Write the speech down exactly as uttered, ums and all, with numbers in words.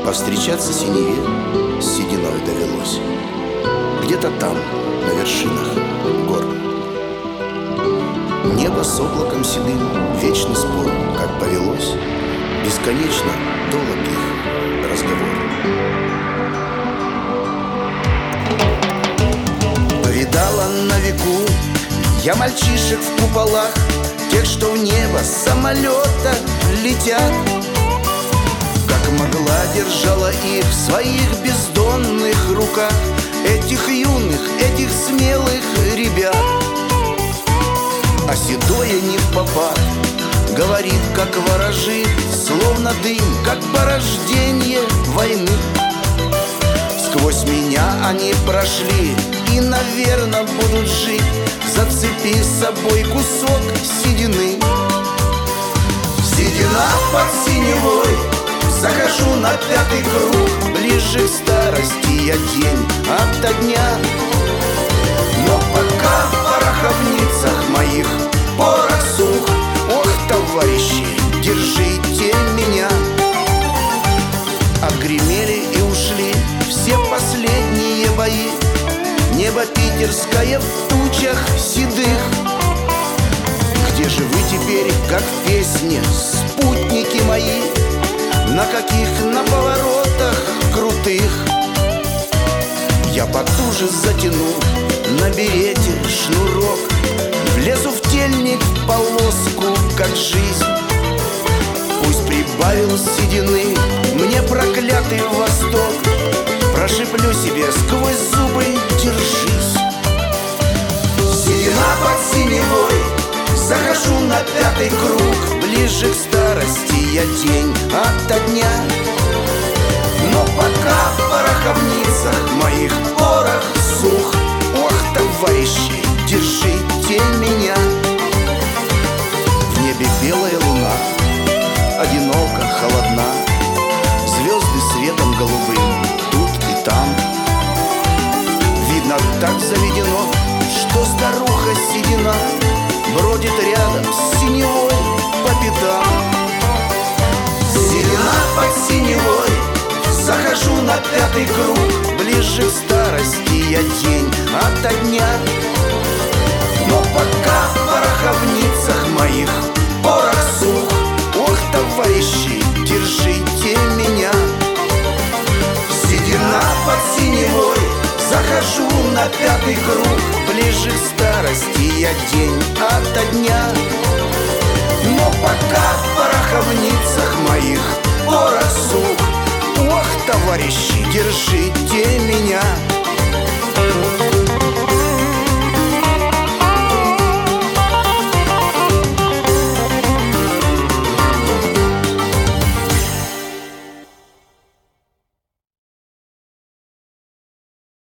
Повстречаться синеве с сединой довелось где-то там, на вершинах гор. Небо с облаком седым, вечный спор, как повелось, бесконечно долг их разговор. Повидала на веку я мальчишек в куполах, тех, что в небо с самолета летят. Как могла, держала их в своих бездонных руках, этих юных, этих смелых ребят. А седое не впопад говорит, как ворожит, словно дым, как порождение войны. Сквозь меня они прошли и, наверно, будут жить. Зацепи с собой кусок седины. Седина под синевой, захожу на пятый круг, ближе к старости я день ото дня. Но пока в пороховницах моих порох сух, ох, товарищи, держите меня. Отгремели и ушли все последние бои. Небо питерское в тучах седых. Где же вы теперь, как в песне, спутники мои? На каких на поворотах крутых? Я потуже затяну на берете шнурок, влезу в тельник в полоску, как жизнь. Пусть прибавил седины мне проклятый восток, прошиплю себе сквозь зубы: держись. Седина под синевой, захожу на пятый круг, ближе к старости я день ото дня. Но пока в пороховницах моих порох сух, ох, товарищи, держите меня. В небе белая луна, одиноко, холодна, звезды светом голубым тут и там. Видно, так заведено, что старуха седина бродит рядом с синевой по пятам. Седина под синевой, захожу на пятый круг, ближе к старости я день ото дня. Но пока в пороховницах моих порох сух, ох, товарищи, держите меня. Седина под синевой, захожу на пятый круг, ближе к старости я день ото дня. Но пока в пороховницах моих порох сух, ох, товарищи, держите меня.